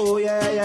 Oh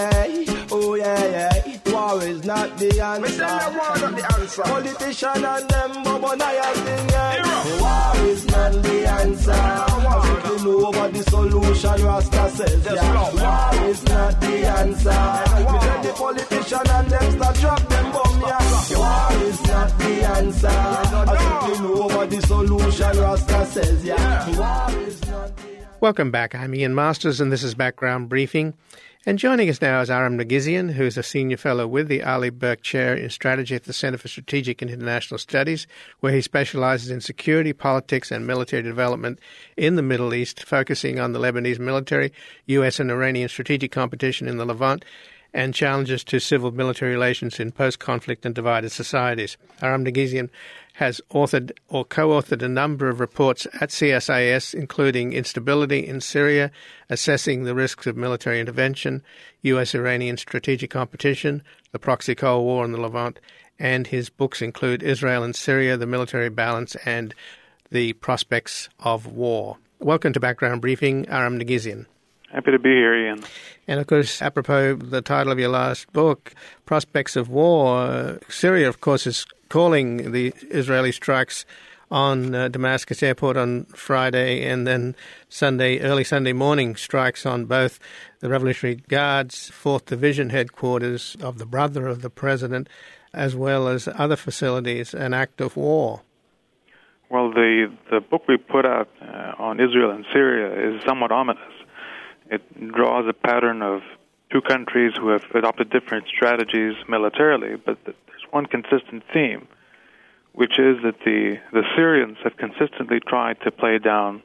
yeah. War is not the answer. Politician and them, but I have thing, war is not the answer. I think we know what the solution Rasta says, War is not the answer. We let the politician and them start drop them bomb, War is not the answer. I think we know what the solution Rasta says, War is not the answer. Welcome back. I'm Ian Masters, and this is Background Briefing. And joining us now is Aram Nagizian, who is a senior fellow with the Ali Burke Chair in Strategy at the Center for Strategic and International Studies, where he specializes in security, politics, and military development in the Middle East, focusing on the Lebanese military, U.S. and Iranian strategic competition in the Levant, and challenges to civil-military relations in post-conflict and divided societies. Aram Nagizian has authored or co-authored a number of reports at CSIS, including Instability in Syria, Assessing the Risks of Military Intervention, U.S.-Iranian Strategic Competition, The Proxy Cold War in the Levant, and his books include Israel and Syria, The Military Balance, and The Prospects of War. Welcome to Background Briefing, Aram Nagizian. Happy to be here, Ian. And, of course, apropos the title of your last book, Prospects of War, Syria, of course, is calling the Israeli strikes on Damascus airport on Friday and then early Sunday morning strikes on both the Revolutionary Guard's 4th Division headquarters of the brother of the president, as well as other facilities, an act of war. Well, the book we put out on Israel and Syria is somewhat ominous. It draws a pattern of two countries who have adopted different strategies militarily, but there's one consistent theme, which is that the Syrians have consistently tried to play down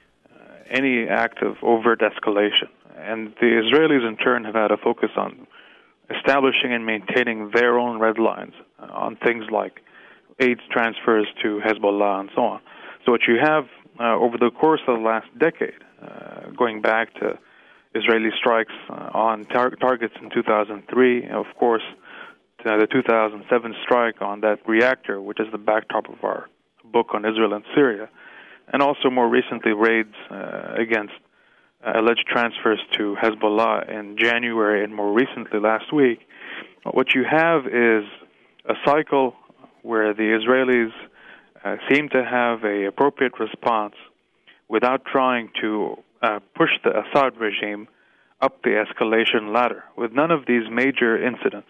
any act of overt escalation. And the Israelis, in turn, have had a focus on establishing and maintaining their own red lines on things like aid transfers to Hezbollah and so on. So what you have over the course of the last decade, going back to Israeli strikes on targets in 2003, of course, the 2007 strike on that reactor, which is the backdrop of our book on Israel and Syria, and also more recently raids against alleged transfers to Hezbollah in January and more recently last week. What you have is a cycle where the Israelis seem to have an appropriate response without trying to push the Assad regime up the escalation ladder. With none of these major incidents,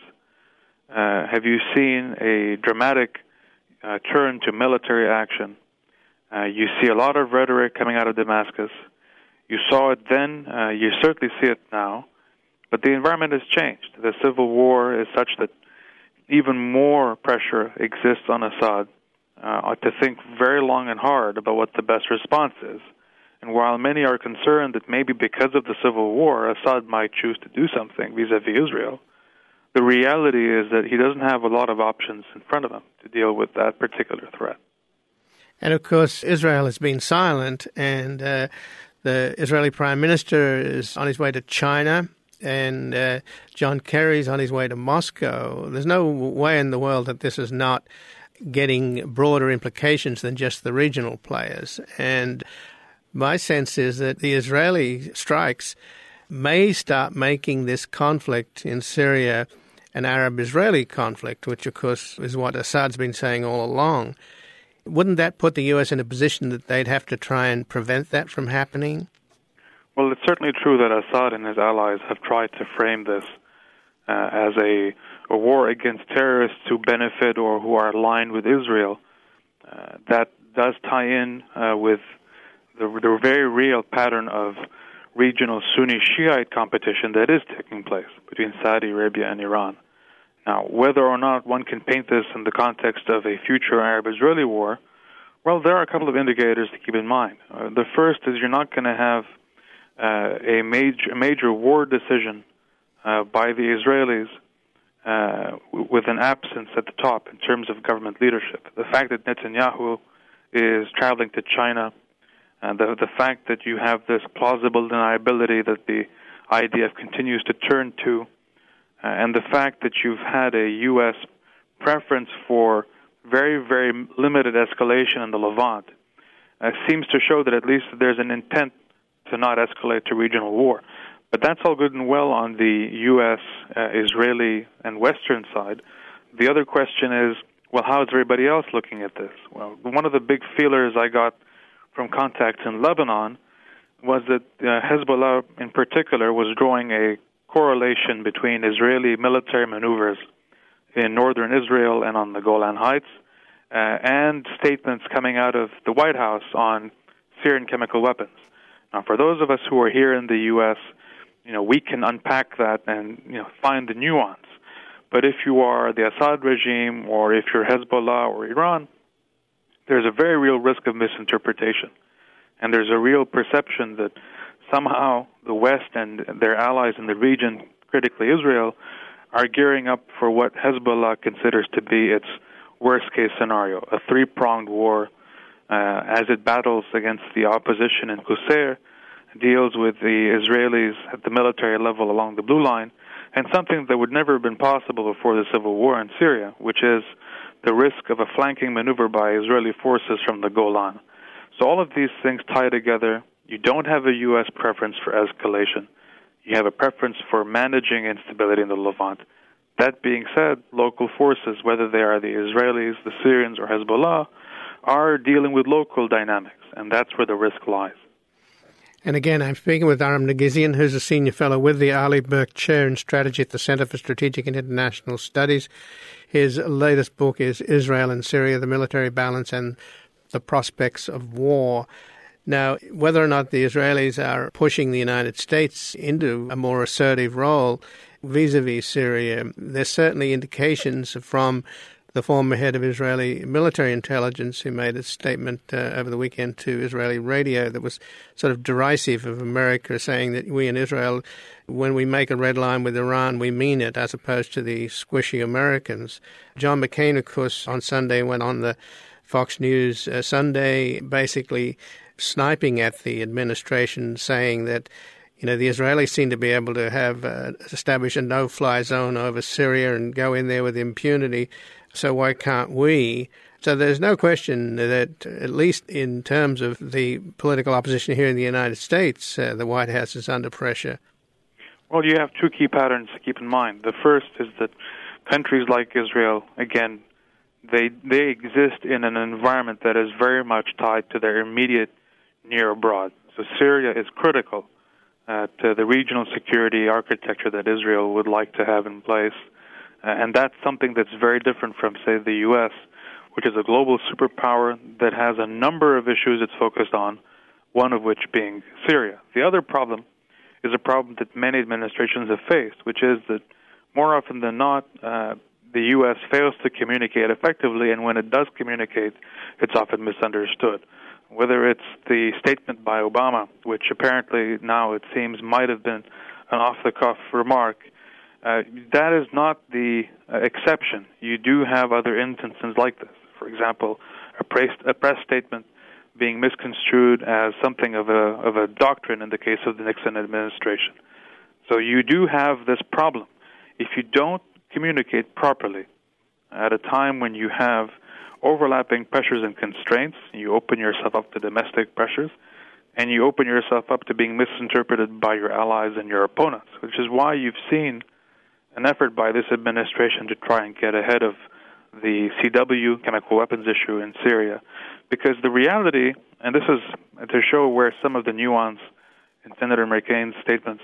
have you seen a dramatic turn to military action? You see a lot of rhetoric coming out of Damascus. You saw it then, you certainly see it now, but the environment has changed. The civil war is such that even more pressure exists on Assad to think very long and hard about what the best response is. And while many are concerned that maybe because of the civil war, Assad might choose to do something vis-a-vis Israel, the reality is that he doesn't have a lot of options in front of him to deal with that particular threat. And, of course, Israel has been silent, and the Israeli Prime Minister is on his way to China, and John Kerry's on his way to Moscow. There's no way in the world that this is not getting broader implications than just the regional players. And my sense is that the Israeli strikes may start making this conflict in Syria an Arab-Israeli conflict, which, of course, is what Assad's been saying all along. Wouldn't that put the U.S. in a position that they'd have to try and prevent that from happening? Well, it's certainly true that Assad and his allies have tried to frame this as a war against terrorists who benefit or who are aligned with Israel. That does tie in with the very real pattern of regional Sunni Shiite competition that is taking place between Saudi Arabia and Iran. Now, whether or not one can paint this in the context of a future Arab-Israeli war, well, there are a couple of indicators to keep in mind. The first is you're not going to have a major war decision by the Israelis with an absence at the top in terms of government leadership. The fact that Netanyahu is traveling to China, and the fact that you have this plausible deniability that the IDF continues to turn to, and the fact that you've had a U.S. preference for very, very limited escalation in the Levant seems to show that at least there's an intent to not escalate to regional war. But that's all good and well on the U.S., Israeli, and Western side. The other question is, well, how is everybody else looking at this? Well, one of the big feelers I got from contacts in Lebanon was that Hezbollah in particular was drawing a correlation between Israeli military maneuvers in northern Israel and on the Golan Heights and statements coming out of the White House on Syrian chemical weapons. Now, for those of us who are here in the U.S., we can unpack that and find the nuance. But if you are the Assad regime or if you're Hezbollah or Iran, there's a very real risk of misinterpretation. And there's a real perception that somehow the West and their allies in the region, critically Israel, are gearing up for what Hezbollah considers to be its worst-case scenario, a three-pronged war as it battles against the opposition in Qusair, deals with the Israelis at the military level along the Blue Line, and something that would never have been possible before the civil war in Syria, which is the risk of a flanking maneuver by Israeli forces from the Golan. So all of these things tie together. You don't have a U.S. preference for escalation. You have a preference for managing instability in the Levant. That being said, local forces, whether they are the Israelis, the Syrians, or Hezbollah, are dealing with local dynamics, and that's where the risk lies. And again, I'm speaking with Aram Nagizian, who's a senior fellow with the Arleigh Burke Chair in Strategy at the Center for Strategic and International Studies. His latest book is Israel and Syria, the Military Balance and the Prospects of War. Now, whether or not the Israelis are pushing the United States into a more assertive role vis-a-vis Syria, there's certainly indications from the former head of Israeli military intelligence who made a statement over the weekend to Israeli radio that was sort of derisive of America, saying that we in Israel, when we make a red line with Iran, we mean it, as opposed to the squishy Americans. John McCain, of course, on Sunday went on the Fox News Sunday basically sniping at the administration, saying that the Israelis seem to be able to have establish a no-fly zone over Syria and go in there with impunity. So why can't we? So there's no question that, at least in terms of the political opposition here in the United States, the White House is under pressure. Well, you have two key patterns to keep in mind. The first is that countries like Israel, again, they exist in an environment that is very much tied to their immediate near abroad. So Syria is critical to the regional security architecture that Israel would like to have in place. And that's something that's very different from, say, the U.S., which is a global superpower that has a number of issues it's focused on, one of which being Syria. The other problem is a problem that many administrations have faced, which is that more often than not, the U.S. fails to communicate effectively, and when it does communicate, it's often misunderstood. Whether it's the statement by Obama, which apparently now it seems might have been an off-the-cuff remark, that is not the exception. You do have other instances like this. For example, a press statement being misconstrued as something of a doctrine in the case of the Nixon administration. So you do have this problem. If you don't communicate properly at a time when you have overlapping pressures and constraints, you open yourself up to domestic pressures, and you open yourself up to being misinterpreted by your allies and your opponents, which is why you've seen an effort by this administration to try and get ahead of the CW, chemical weapons issue in Syria. Because the reality, and this is to show where some of the nuance in Senator McCain's statements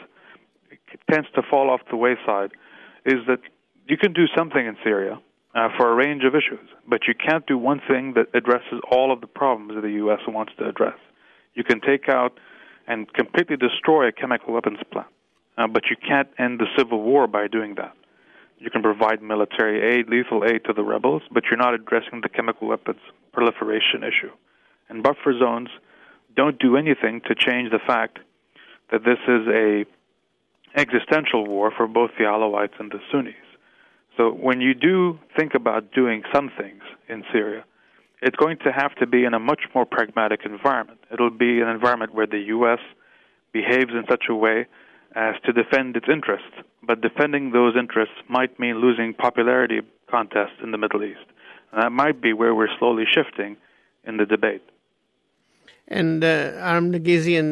tends to fall off the wayside, is that you can do something in Syria for a range of issues, but you can't do one thing that addresses all of the problems that the U.S. wants to address. You can take out and completely destroy a chemical weapons plant, but you can't end the civil war by doing that. You can provide military aid, lethal aid to the rebels, but you're not addressing the chemical weapons proliferation issue. And buffer zones don't do anything to change the fact that this is a existential war for both the Alawites and the Sunnis. So when you do think about doing some things in Syria, it's going to have to be in a much more pragmatic environment. It'll be an environment where the U.S. behaves in such a way as to defend its interests. But defending those interests might mean losing popularity contests in the Middle East. And that might be where we're slowly shifting in the debate. And Aram Nagizian,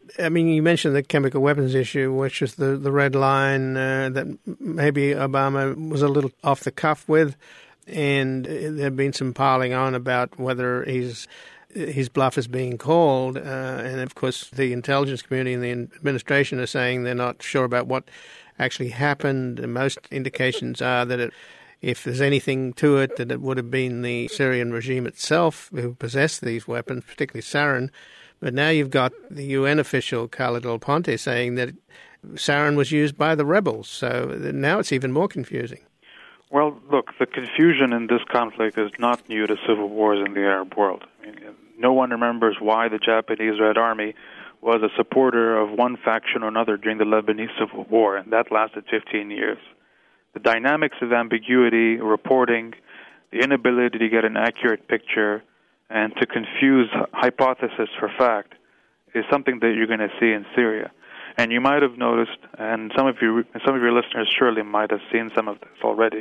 I mean, you mentioned the chemical weapons issue, which is the red line that maybe Obama was a little off the cuff with, and there have been some piling on about whether his bluff is being called. And, of course, the intelligence community and the administration are saying they're not sure about what actually happened. And most indications are that if there's anything to it, that it would have been the Syrian regime itself who possessed these weapons, particularly sarin. But now you've got the UN official, Carla Del Ponte, saying that sarin was used by the rebels. So now it's even more confusing. Well, look, the confusion in this conflict is not new to civil wars in the Arab world. I mean, no one remembers why the Japanese Red Army was a supporter of one faction or another during the Lebanese Civil War, and that lasted 15 years. The dynamics of ambiguity, reporting, the inability to get an accurate picture, and to confuse hypothesis for fact is something that you're going to see in Syria. And you might have noticed, and some of your listeners surely might have seen some of this already,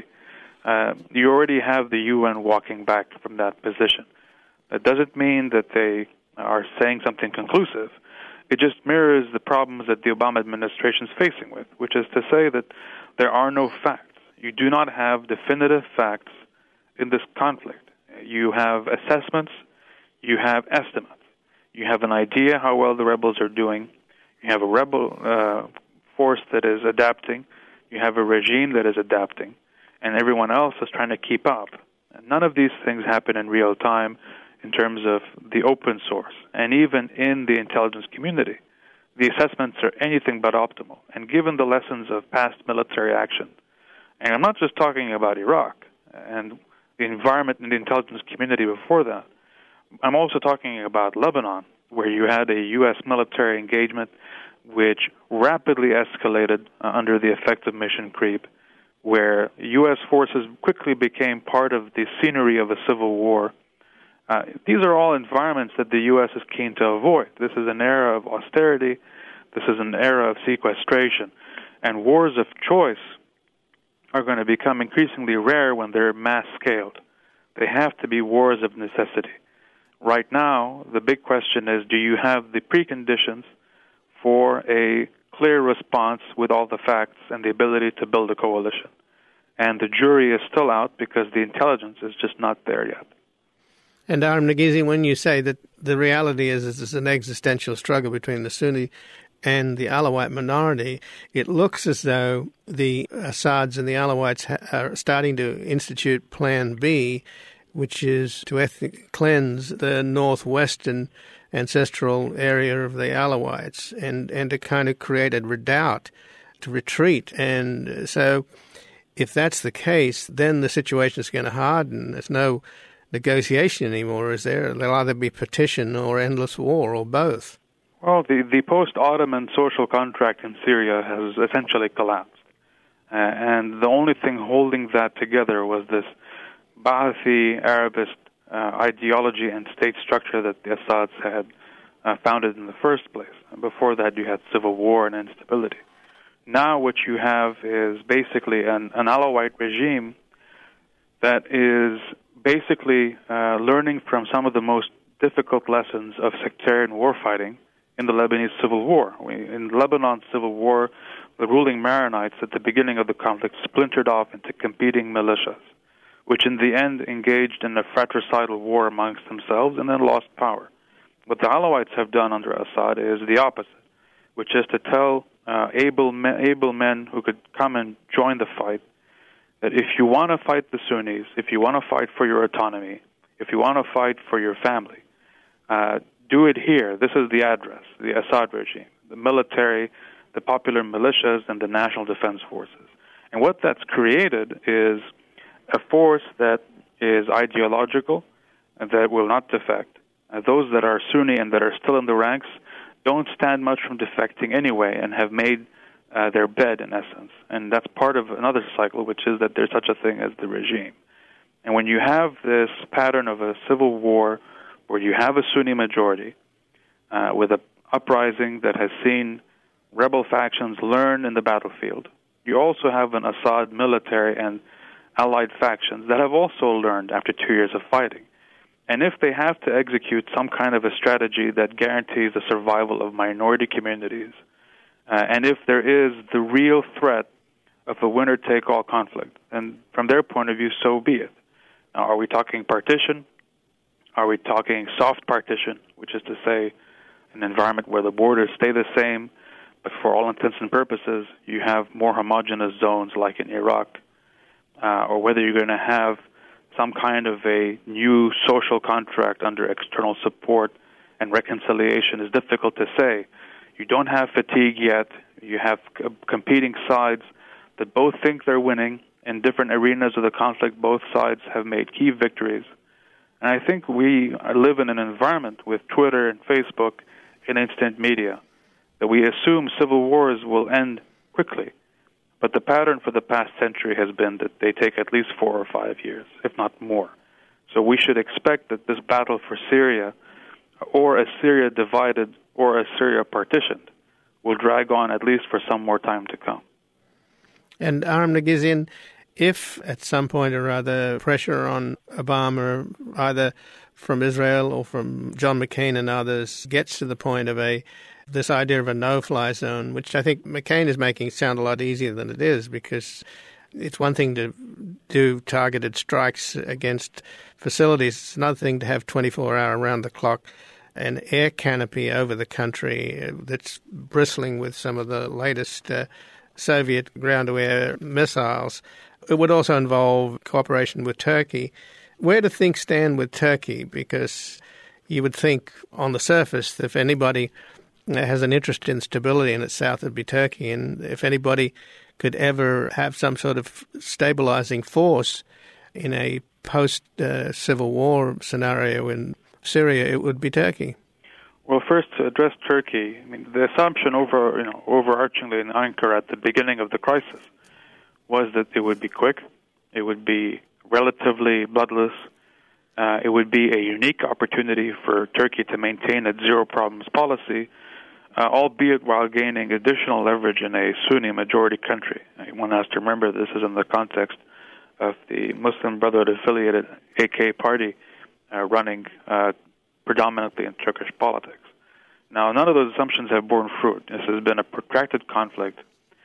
you already have the UN walking back from that position. That doesn't mean that they are saying something conclusive. It just mirrors the problems that the Obama administration is facing with, which is to say that there are no facts. You do not have definitive facts in this conflict. You have assessments, you have estimates. You have an idea how well the rebels are doing. You have a rebel force that is adapting. You have a regime that is adapting. And everyone else is trying to keep up. And none of these things happen in real time in terms of the open source. And even in the intelligence community, the assessments are anything but optimal. And given the lessons of past military action, and I'm not just talking about Iraq and the environment in the intelligence community before that, I'm also talking about Lebanon, where you had a U.S. military engagement which rapidly escalated under the effect of mission creep, where U.S. forces quickly became part of the scenery of a civil war. These are all environments that the U.S. is keen to avoid. This is an era of austerity. This is an era of sequestration. And wars of choice are going to become increasingly rare when they're mass-scaled. They have to be wars of necessity. Right now, the big question is, do you have the preconditions for a clear response with all the facts and the ability to build a coalition? And the jury is still out because the intelligence is just not there yet. And Aram Negizian, when you say that the reality is it's an existential struggle between the Sunni and the Alawite minority, it looks as though the Assads and the Alawites are starting to institute Plan B, which is to ethnically cleanse the northwestern ancestral area of the Alawites and to kind of create a redoubt, to retreat. And so if that's the case, then the situation is going to harden. There's no negotiation anymore, is there? There'll either be partition or endless war or both. Well, the post-Ottoman social contract in Syria has essentially collapsed. And the only thing holding that together was this Ba'athi Arabist ideology and state structure that the Assads had founded in the first place. And before that, you had civil war and instability. Now what you have is basically an Alawite regime that is basically learning from some of the most difficult lessons of sectarian warfighting in the Lebanese civil war. In the Lebanon civil war, the ruling Maronites at the beginning of the conflict splintered off into competing militias, which in the end engaged in a fratricidal war amongst themselves and then lost power. What the Alawites have done under Assad is the opposite, which is to tell able men who could come and join the fight that if you want to fight the Sunnis, if you want to fight for your autonomy, if you want to fight for your family, do it here. This is the address, the Assad regime, the military, the popular militias, and the National Defense Forces. And what that's created is a force that is ideological and that will not defect. Those that are Sunni and that are still in the ranks don't stand much from defecting anyway and have made their bed, in essence. And that's part of another cycle, which is that there's such a thing as the regime. And when you have this pattern of a civil war where you have a Sunni majority with an uprising that has seen rebel factions learn in the battlefield, you also have an Assad military and allied factions that have also learned after 2 years of fighting. And if they have to execute some kind of a strategy that guarantees the survival of minority communities, and if there is the real threat of a winner-take-all conflict, and from their point of view, so be it. Now, are we talking partition? Are we talking soft partition, which is to say an environment where the borders stay the same, but for all intents and purposes, you have more homogeneous zones like in Iraq, or whether you're going to have some kind of a new social contract under external support and reconciliation is difficult to say. You don't have fatigue yet. You have competing sides that both think they're winning. In different arenas of the conflict, both sides have made key victories. And I think we live in an environment with Twitter and Facebook and instant media that we assume civil wars will end quickly. But the pattern for the past century has been that they take at least 4 or 5 years, if not more. So we should expect that this battle for Syria, or a Syria divided or a Syria partitioned, will drag on at least for some more time to come. And Aram Negizyan, if at some point or other pressure on Obama, either from Israel or from John McCain and others, gets to the point of this idea of a no-fly zone, which I think McCain is making sound a lot easier than it is, because it's one thing to do targeted strikes against facilities. It's another thing to have 24-hour around-the-clock an air canopy over the country that's bristling with some of the latest Soviet ground-to-air missiles. It would also involve cooperation with Turkey. Where do things stand with Turkey? Because you would think on the surface that if anybody has an interest in stability in its south, it'd be Turkey. And if anybody could ever have some sort of stabilizing force in a post-Civil War scenario in Syria, it would be Turkey. Well, first, to address Turkey, I mean, the assumption overarchingly in Ankara at the beginning of the crisis was that it would be quick, it would be relatively bloodless, it would be a unique opportunity for Turkey to maintain its zero-problems policy, albeit while gaining additional leverage in a Sunni-majority country. One has to remember this is in the context of the Muslim Brotherhood-affiliated AK party running predominantly in Turkish politics. Now, none of those assumptions have borne fruit. This has been a protracted conflict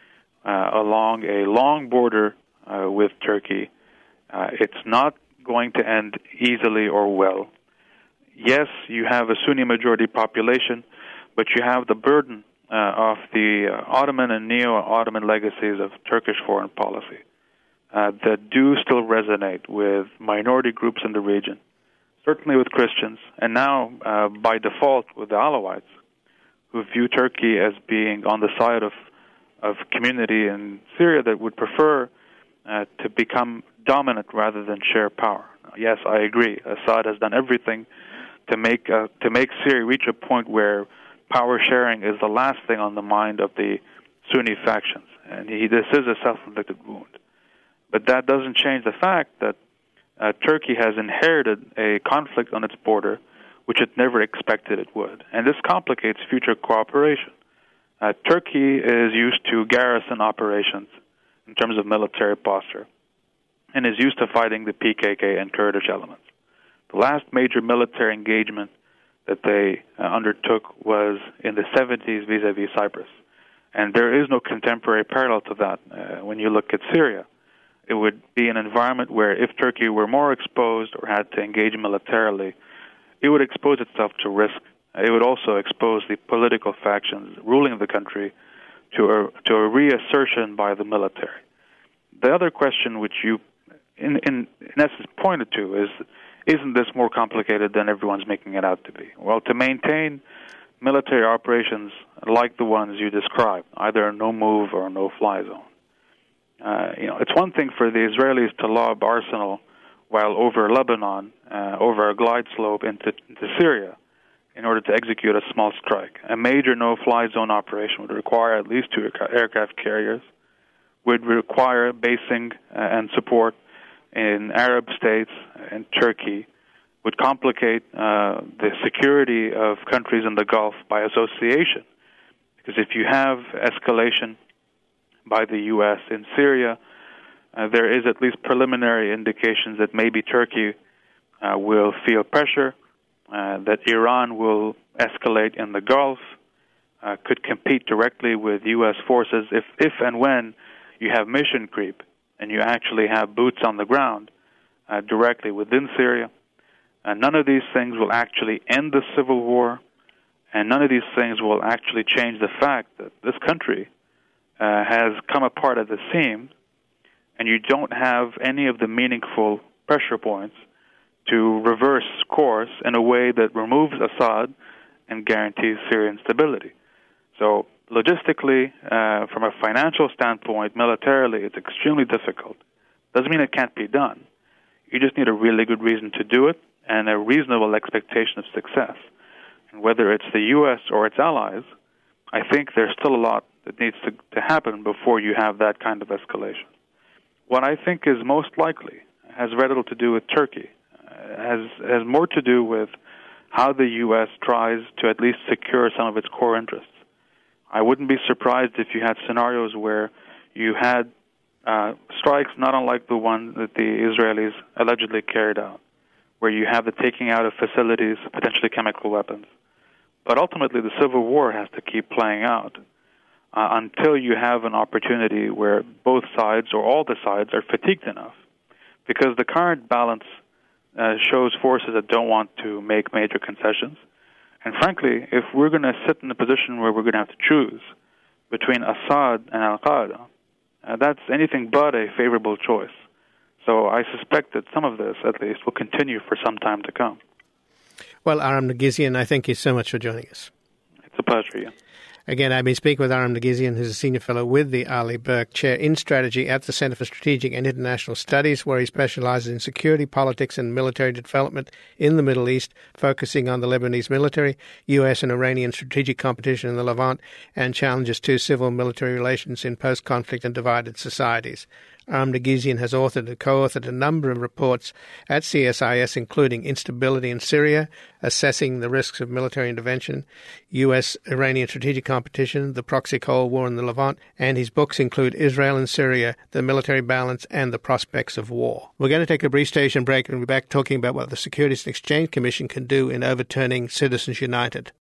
along a long border with Turkey. It's not going to end easily or well. Yes, you have a Sunni-majority population, but you have the burden of the Ottoman and neo-Ottoman legacies of Turkish foreign policy that do still resonate with minority groups in the region, certainly with Christians, and now by default with the Alawites, who view Turkey as being on the side of community in Syria that would prefer to become dominant rather than share power. Yes, I agree. Assad has done everything to make Syria reach a point where power sharing is the last thing on the mind of the Sunni factions, and this is a self-inflicted wound. But that doesn't change the fact that Turkey has inherited a conflict on its border, which it never expected it would, and this complicates future cooperation. Turkey is used to garrison operations in terms of military posture, and is used to fighting the PKK and Kurdish elements. The last major military engagement that they undertook was in the 70s vis-a-vis Cyprus. And there is no contemporary parallel to that. When you look at Syria, it would be an environment where if Turkey were more exposed or had to engage militarily, it would expose itself to risk. It would also expose the political factions ruling the country to a reassertion by the military. The other question which you, in essence, pointed to is, isn't this more complicated than everyone's making it out to be? Well, to maintain military operations like the ones you described, either a no-move or a no-fly zone, it's one thing for the Israelis to lob arsenal while over Lebanon, over a glide slope into Syria, in order to execute a small strike. A major no-fly zone operation would require at least 2 aircraft carriers, would require basing and support in Arab states and Turkey, would complicate the security of countries in the Gulf by association. Because if you have escalation by the U.S. in Syria, there is at least preliminary indications that maybe Turkey will feel pressure, that Iran will escalate in the Gulf, could compete directly with U.S. forces if and when you have mission creep and you actually have boots on the ground directly within Syria. None of these things will actually end the civil war, and none of these things will actually change the fact that this country has come apart at the seams, and you don't have any of the meaningful pressure points to reverse course in a way that removes Assad and guarantees Syrian stability. So logistically, from a financial standpoint, militarily, it's extremely difficult. Doesn't mean it can't be done. You just need a really good reason to do it and a reasonable expectation of success. And whether it's the U.S. or its allies, I think there's still a lot that needs to happen before you have that kind of escalation. What I think is most likely has very little to do with Turkey, has more to do with how the U.S. tries to at least secure some of its core interests. I wouldn't be surprised if you had scenarios where you had strikes not unlike the one that the Israelis allegedly carried out, where you have the taking out of facilities, potentially chemical weapons. But ultimately, the civil war has to keep playing out until you have an opportunity where both sides or all the sides are fatigued enough. Because the current balance shows forces that don't want to make major concessions. And frankly, if we're going to sit in a position where we're going to have to choose between Assad and al-Qaeda, that's anything but a favorable choice. So I suspect that some of this, at least, will continue for some time to come. Well, Aram Negizyan, I thank you so much for joining us. It's a pleasure, Ian. Again, I've been speaking with Aram Negizyan, who's a senior fellow with the Ali Burke Chair in Strategy at the Center for Strategic and International Studies, where he specializes in security, politics, and military development in the Middle East, focusing on the Lebanese military, U.S. and Iranian strategic competition in the Levant, and challenges to civil military relations in post-conflict and divided societies. Aram Negizyan has authored and co-authored a number of reports at CSIS, including Instability in Syria, Assessing the Risks of Military Intervention, U.S.-Iranian Strategic Competition, The Proxy Cold War in the Levant, and his books include Israel and Syria, The Military Balance and the Prospects of War. We're going to take a brief station break and we'll be back talking about what the Securities and Exchange Commission can do in overturning Citizens United.